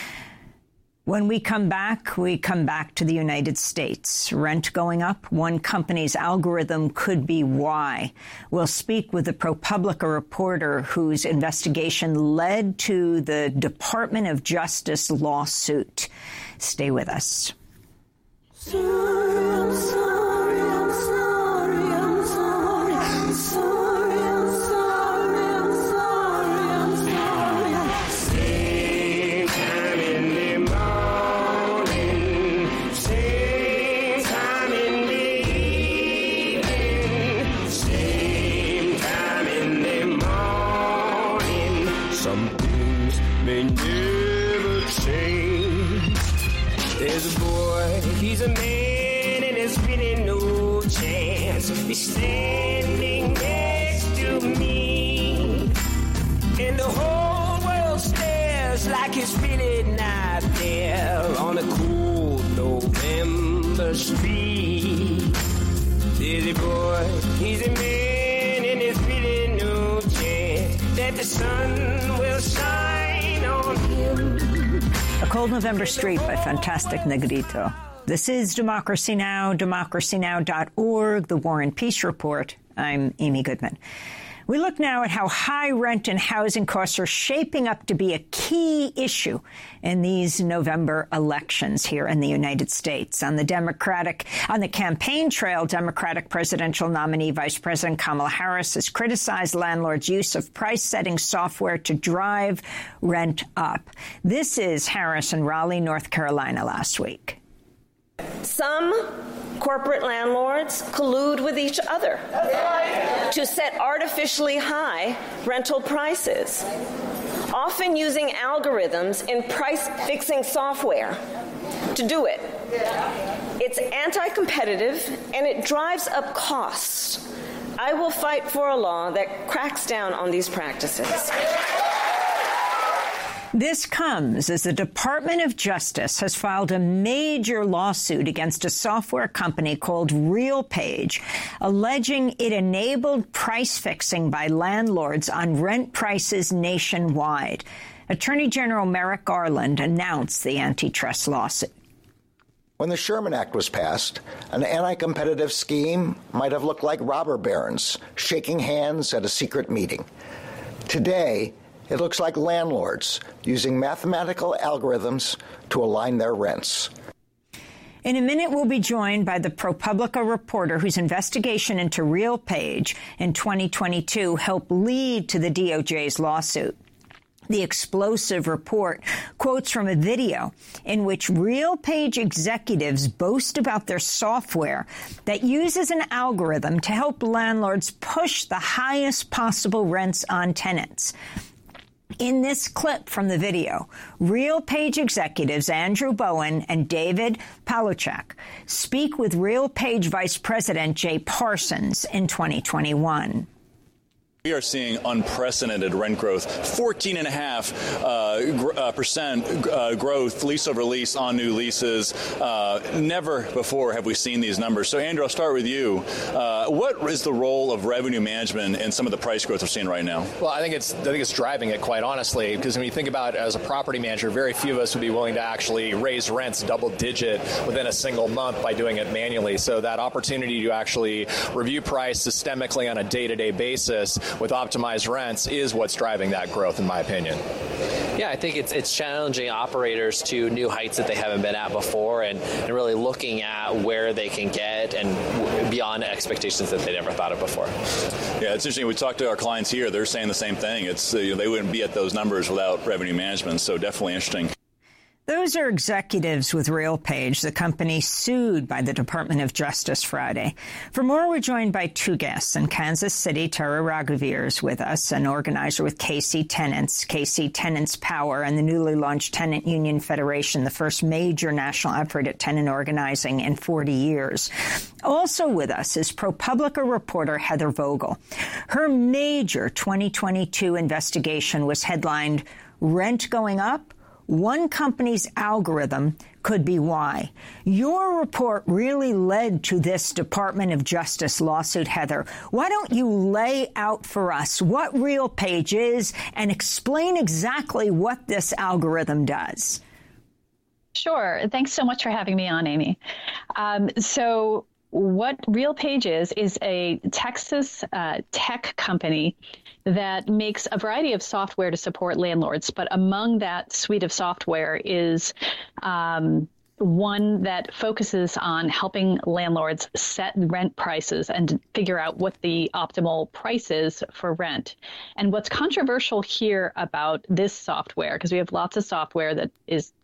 When we come back to the United States. Rent going up? One company's algorithm could be why. We'll speak with a ProPublica reporter whose investigation led to the Department of Justice lawsuit. Stay with us. In the There's a boy, he's a man, and there's really no chance. He's standing next to me, and the whole world stares like it's really not there on a cool November street. There's a boy, he's a man, and there's really no chance that the sun will shine on him. A Cold November Street by Fantastic Negrito. This is Democracy Now!, democracynow.org, The War and Peace Report. I'm Amy Goodman. We look now at how high rent and housing costs are shaping up to be a key issue in these November elections here in the United States. On the campaign trail, Democratic presidential nominee Vice President Kamala Harris has criticized landlords' use of price-setting software to drive rent up. This is Harris in Raleigh, North Carolina last week. Some corporate landlords collude with each other to set artificially high rental prices, often using algorithms in price-fixing software to do it. It's anti-competitive and it drives up costs. I will fight for a law that cracks down on these practices. This comes as the Department of Justice has filed a major lawsuit against a software company called RealPage, alleging it enabled price fixing by landlords on rent prices nationwide. Attorney General Merrick Garland announced the antitrust lawsuit. When the Sherman Act was passed, an anti-competitive scheme might have looked like robber barons shaking hands at a secret meeting. Today, it looks like landlords using mathematical algorithms to align their rents. In a minute, we'll be joined by the ProPublica reporter whose investigation into RealPage in 2022 helped lead to the DOJ's lawsuit. The explosive report quotes from a video in which RealPage executives boast about their software that uses an algorithm to help landlords push the highest possible rents on tenants. In this clip from the video, RealPage executives Andrew Bowen and David Paluchak speak with RealPage Vice President Jay Parsons in 2021. We are seeing unprecedented rent growth, 14.5% growth, lease over lease on new leases. Never before have we seen these numbers. So, Andrew, I'll start with you. What is the role of revenue management in some of the price growth we're seeing right now? Well, I think it's driving it, quite honestly, because when you think about it as a property manager, very few of us would be willing to actually raise rents double digit within a single month by doing it manually. So that opportunity to actually review price systemically on a day-to-day basis with optimized rents is what's driving that growth, in my opinion. Yeah, I think it's challenging operators to new heights that they haven't been at before, and really looking at where they can get and beyond expectations that they never thought of before. Yeah, it's interesting. We talked to our clients here. They're saying the same thing. It's they wouldn't be at those numbers without revenue management. So definitely interesting. Those are executives with RealPage, the company sued by the Department of Justice Friday. For more, we're joined by two guests. In Kansas City, Tara Raghuveer is with us, an organizer with KC Tenants Power, and the newly launched Tenant Union Federation, the first major national effort at tenant organizing in 40 years. Also with us is ProPublica reporter Heather Vogel. Her major 2022 investigation was headlined, "Rent Going Up? One company's algorithm could be why." Your report really led to this Department of Justice lawsuit, Heather. Why don't you lay out for us what RealPage is and explain exactly what this algorithm does? Sure. Thanks so much for having me on, Amy. So what RealPage is a Texas tech company that makes a variety of software to support landlords. But among that suite of software is one that focuses on helping landlords set rent prices and figure out what the optimal price is for rent. And what's controversial here about this software, because we have lots of software that is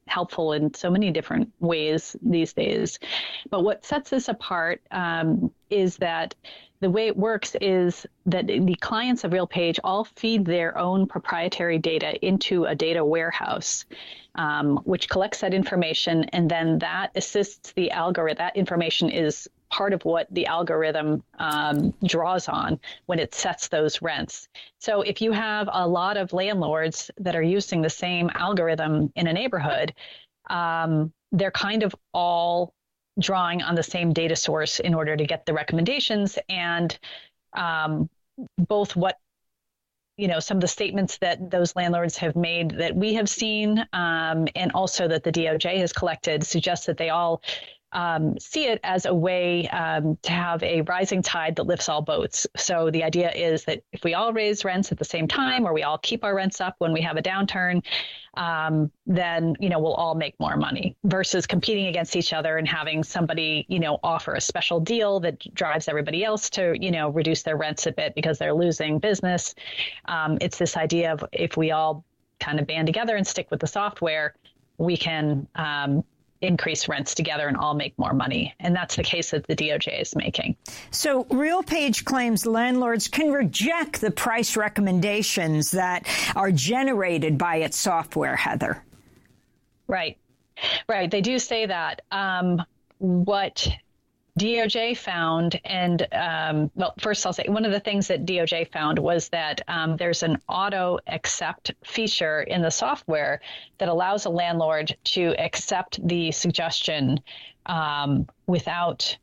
helpful in so many different ways these days. But what sets this apart is that the way it works is that the clients of RealPage all feed their own proprietary data into a data warehouse, which collects that information, and then that assists the algorithm. That information is part of what the algorithm draws on when it sets those rents. So if you have a lot of landlords that are using the same algorithm in a neighborhood, they're kind of all drawing on the same data source in order to get the recommendations, and both what some of the statements that those landlords have made that we have seen, and also that the DOJ has collected, suggest that they all see it as a way to have a rising tide that lifts all boats. So the idea is that if we all raise rents at the same time, or we all keep our rents up when we have a downturn, then we'll all make more money, versus competing against each other and having somebody offer a special deal that drives everybody else to reduce their rents a bit because they're losing business. It's this idea of, if we all kind of band together and stick with the software, we can increase rents together and all make more money. And that's the case that the DOJ is making. So RealPage claims landlords can reject the price recommendations that are generated by its software, Heather. Right. They do say that. What DOJ found, and first I'll say one of the things that DOJ found was that there's an auto accept feature in the software that allows a landlord to accept the suggestion without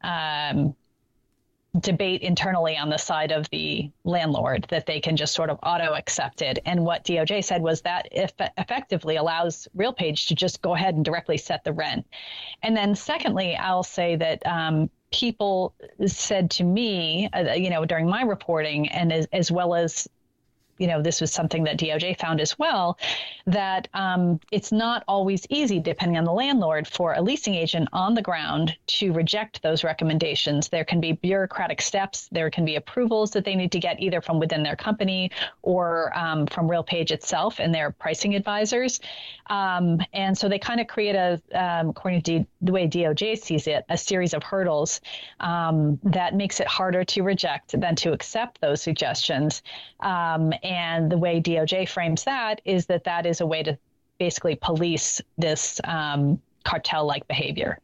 debate internally on the side of the landlord, that they can just sort of auto accept it. And what DOJ said was that effectively allows RealPage to just go ahead and directly set the rent. And then secondly, I'll say that people said to me, during my reporting, and as well as this was something that DOJ found as well, that it's not always easy, depending on the landlord, for a leasing agent on the ground to reject those recommendations. There can be bureaucratic steps. There can be approvals that they need to get either from within their company or from RealPage itself and their pricing advisors. And so they kind of create according to the way DOJ sees it, a series of hurdles that makes it harder to reject than to accept those suggestions. And the way DOJ frames that is that is a way to basically police this cartel-like behavior.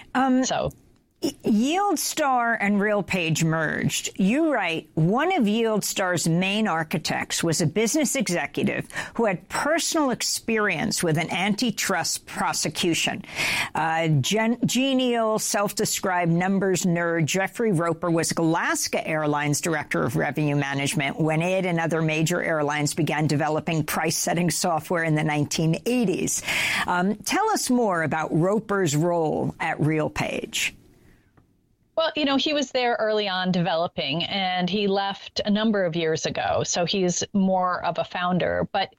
YieldStar and RealPage merged. You write, one of YieldStar's main architects was a business executive who had personal experience with an antitrust prosecution. Genial, self-described numbers nerd Jeffrey Roper was Alaska Airlines Director of Revenue Management when it and other major airlines began developing price-setting software in the 1980s. Tell us more about Roper's role at RealPage. Well, he was there early on developing, and he left a number of years ago. So he's more of a founder. But,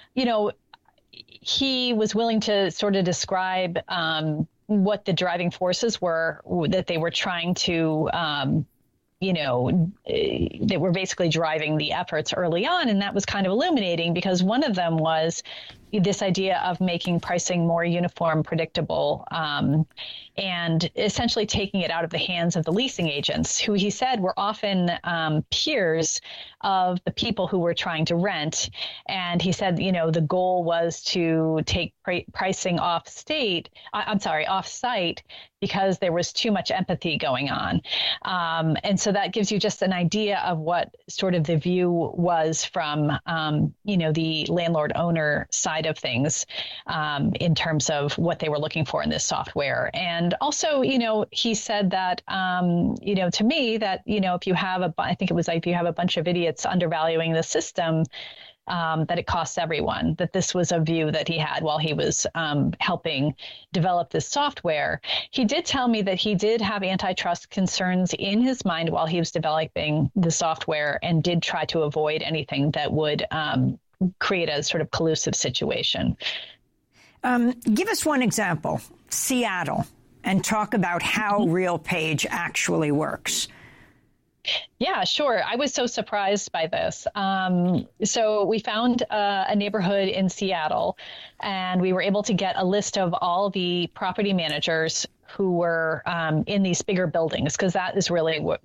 he was willing to sort of describe what the driving forces were that they were trying to, that were basically driving the efforts early on. And that was kind of illuminating, because one of them was this idea of making pricing more uniform, predictable, and essentially taking it out of the hands of the leasing agents, who he said were often peers of the people who were trying to rent. And he said, the goal was to take pricing off-site, because there was too much empathy going on. And so that gives you just an idea of what sort of the view was from, the landlord-owner side of things in terms of what they were looking for in this software. And also, he said that, to me, that, if you have if you have a bunch of idiots undervaluing the system, that it costs everyone, that this was a view that he had while he was helping develop this software. He did tell me that he did have antitrust concerns in his mind while he was developing the software, and did try to avoid anything that would create a sort of collusive situation. Give us one example, Seattle, and talk about how RealPage actually works. Yeah, sure. I was so surprised by this. So we found a neighborhood in Seattle, and we were able to get a list of all the property managers who were in these bigger buildings, because that is really what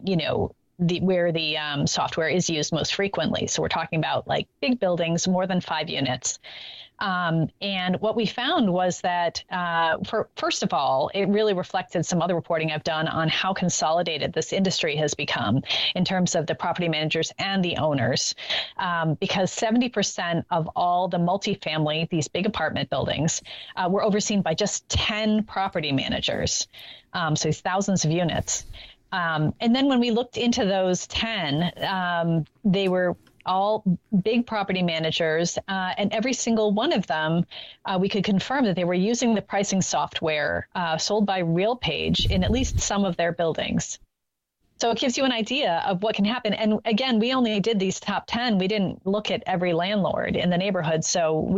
where the software is used most frequently. So we're talking about like big buildings, more than 5 units. And what we found was that, first of all, it really reflected some other reporting I've done on how consolidated this industry has become in terms of the property managers and the owners, because 70% of all the multifamily, these big apartment buildings, were overseen by just 10 property managers, so thousands of units. And then when we looked into those 10, they were all big property managers, and every single one of them, we could confirm that they were using the pricing software sold by RealPage in at least some of their buildings. So it gives you an idea of what can happen. And again, we only did these top 10. We didn't look at every landlord in the neighborhood. So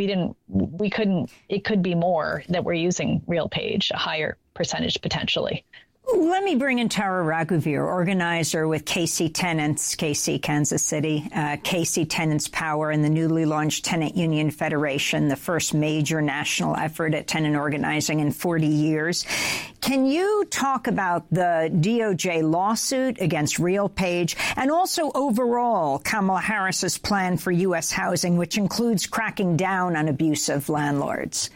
it could be more that we're using RealPage, a higher percentage potentially. Let me bring in Tara Raghuvir, organizer with KC Tenants, KC, Kansas City, KC Tenants Power, and the newly launched Tenant Union Federation, the first major national effort at tenant organizing in 40 years. Can you talk about the DOJ lawsuit against RealPage and also overall Kamala Harris's plan for U.S. housing, which includes cracking down on abusive landlords?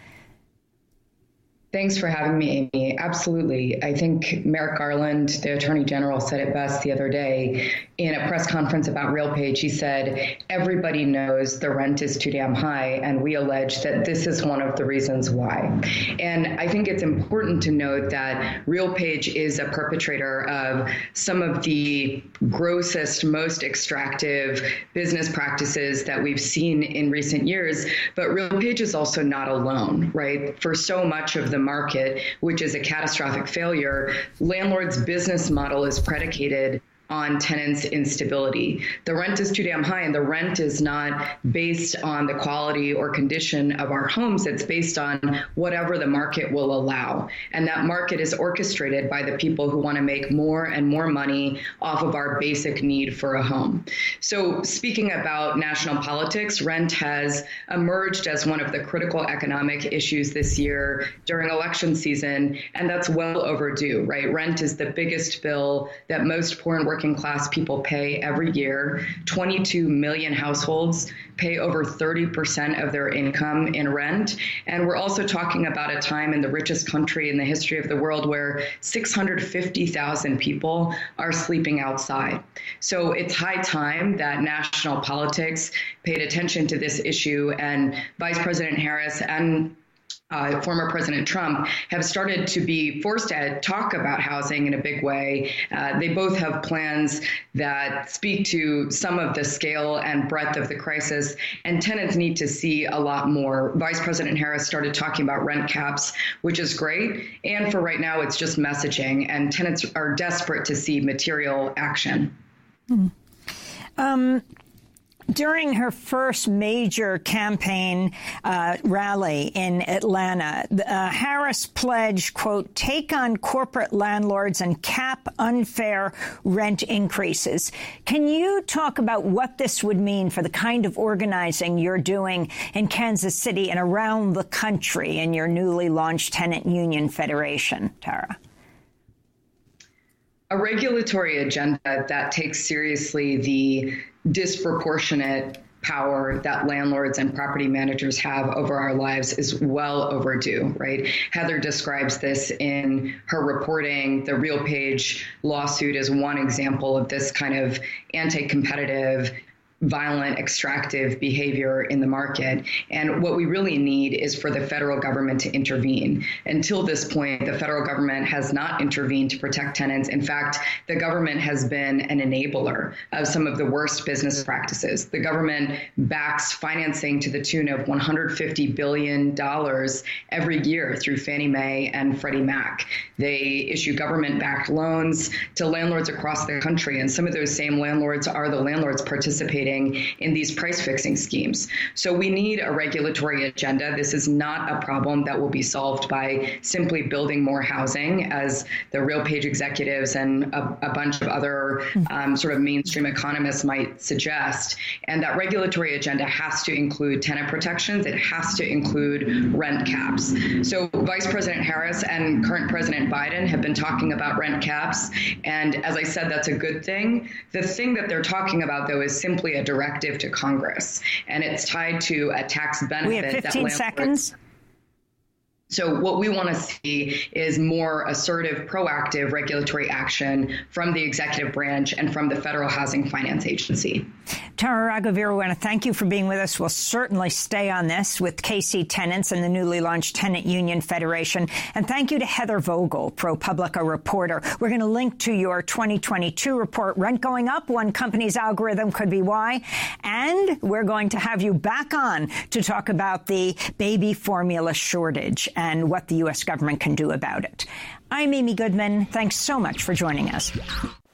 Thanks for having me, Amy. Absolutely. I think Merrick Garland, the Attorney General, said it best the other day in a press conference about RealPage. He said, everybody knows the rent is too damn high, and we allege that this is one of the reasons why. And I think it's important to note that RealPage is a perpetrator of some of the grossest, most extractive business practices that we've seen in recent years. But RealPage is also not alone, right? For so much of the market, which is a catastrophic failure, landlords' business model is predicated on tenants' instability. The rent is too damn high, and the rent is not based on the quality or condition of our homes. It's based on whatever the market will allow. And that market is orchestrated by the people who want to make more and more money off of our basic need for a home. So speaking about national politics, rent has emerged as one of the critical economic issues this year during election season, and that's well overdue, right? Rent is the biggest bill that most poor and working class people pay every year. 22 million households pay over 30% of their income in rent. And we're also talking about a time in the richest country in the history of the world where 650,000 people are sleeping outside. So it's high time that national politics paid attention to this issue, and Vice President Harris and former President Trump have started to be forced to talk about housing in a big way. They both have plans that speak to some of the scale and breadth of the crisis, and tenants need to see a lot more. Vice President Harris started talking about rent caps, which is great. And for right now, it's just messaging, and tenants are desperate to see material action. During her first major campaign rally in Atlanta, Harris pledged, quote, take on corporate landlords and cap unfair rent increases. Can you talk about what this would mean for the kind of organizing you're doing in Kansas City and around the country in your newly launched Tenant Union Federation, Tara? A regulatory agenda that takes seriously the disproportionate power that landlords and property managers have over our lives is well overdue, right? Heather describes this in her reporting. The RealPage lawsuit is one example of this kind of anti-competitive, violent, extractive behavior in the market. And what we really need is for the federal government to intervene. Until this point, the federal government has not intervened to protect tenants. In fact, the government has been an enabler of some of the worst business practices. The government backs financing to the tune of $150 billion every year through Fannie Mae and Freddie Mac. They issue government-backed loans to landlords across the country, and some of those same landlords are the landlords participating participating in these price fixing schemes. So we need a regulatory agenda. This is not a problem that will be solved by simply building more housing, as the RealPage executives and a bunch of other sort of mainstream economists might suggest. And that regulatory agenda has to include tenant protections. It has to include rent caps. So Vice President Harris and current President Biden have been talking about rent caps. And as I said, that's a good thing. The thing that they're talking about, though, is simply a directive to Congress. And it's tied to a tax benefit. We have 15 seconds. So what we want to see is more assertive, proactive regulatory action from the executive branch and from the Federal Housing Finance Agency. Tara Ragovira, we want to thank you for being with us. We'll certainly stay on this with KC Tenants and the newly launched Tenant Union Federation. And thank you to Heather Vogel, ProPublica reporter. We're going to link to your 2022 report, Rent Going Up, One Company's Algorithm Could Be Why. And we're going to have you back on to talk about the baby formula shortage and what the U.S. government can do about it. I'm Amy Goodman. Thanks so much for joining us.